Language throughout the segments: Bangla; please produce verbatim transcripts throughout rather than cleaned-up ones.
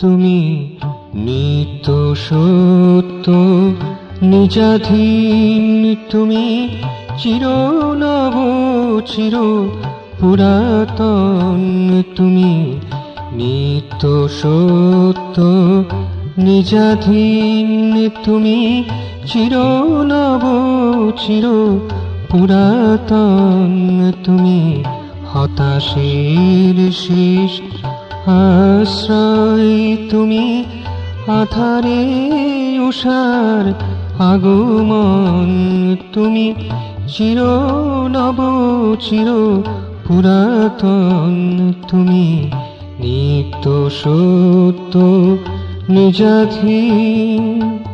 তুমি নিত্য সত্য নিজাধীন, তুমি চির নব চির পুরাতন, তুমি নিত্য সত্য নিজাধীন, তুমি চির নব চির পুরাতন, তুমি হতাশের শেষ আশ্রয়, তুমি আধারে উষার আগমন, তুমি চির নব চির পুরাতন, তুমি নিত্য সত্য নিজাধীন।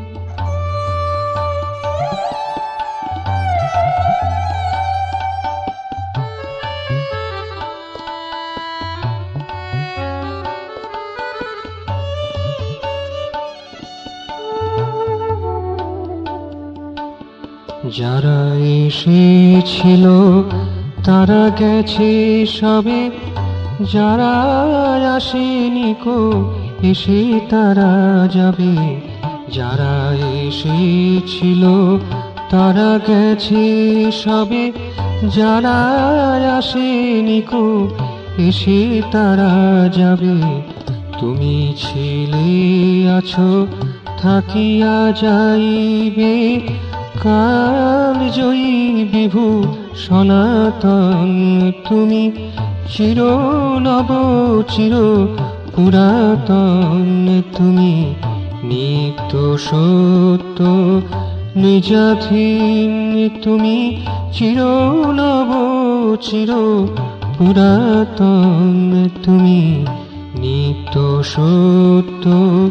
যারা এসেছিল তারা গেছে সবে, যারা আসেনি কো এসে তারা যাবে, যারা এসেছিল তারা গেছে সবে, যারা আসেনি কো এসে তারা যাবে, তুমি ছিলে আছো থাকিয়া যাইবে, কাল জয়ী বিভু সনাতন, তুমি চির নব চির পুরাতন, তুমি নিত্য সত্য নিজাধীন, তুমি চির নব চির পুরাতন, তুমি নিত্য সত্য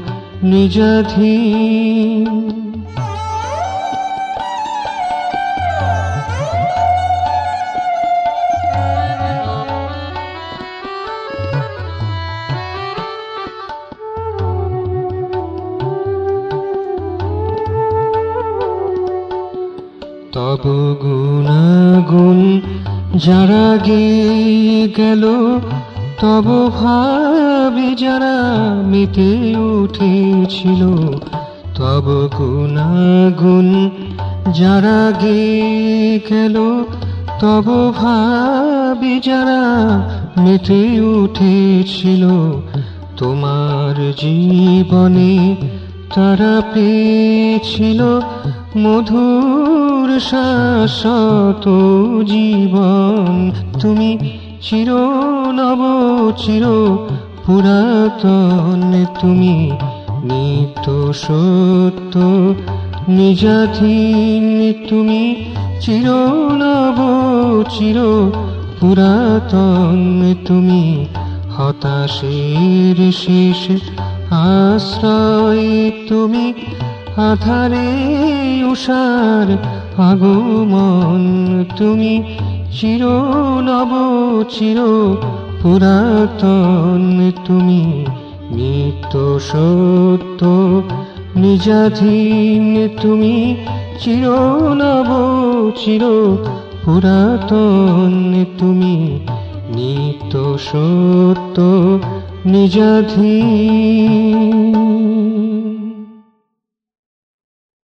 নিজাধীন। তব গুণাগুণ যারা গেয়ে গেল, তব ভাবে যারা মেতে উঠেছিল, তব গুণাগুণ যারা গেয়ে গেল, তব ভাবে যারা মেতে উঠেছিল, তোমার জীবনে তারা পেয়েছিল মধুর শাশ্বত জীবন, তুমি চির নব চির পুরাতন, তুমি নিত্য সত্য নিজাধীন, তুমি চির নব চির পুরাতন, তুমি হতাশের শেষ আশ্রয়, তুমি আধারে উষার আগমন, তুমি চির নব চির পুরাতন, তুমি নিত্য সত্য নিজাধীন, তুমি চির নব চির পুরাতন, তুমি নিত্য সত্য নিজাধীন।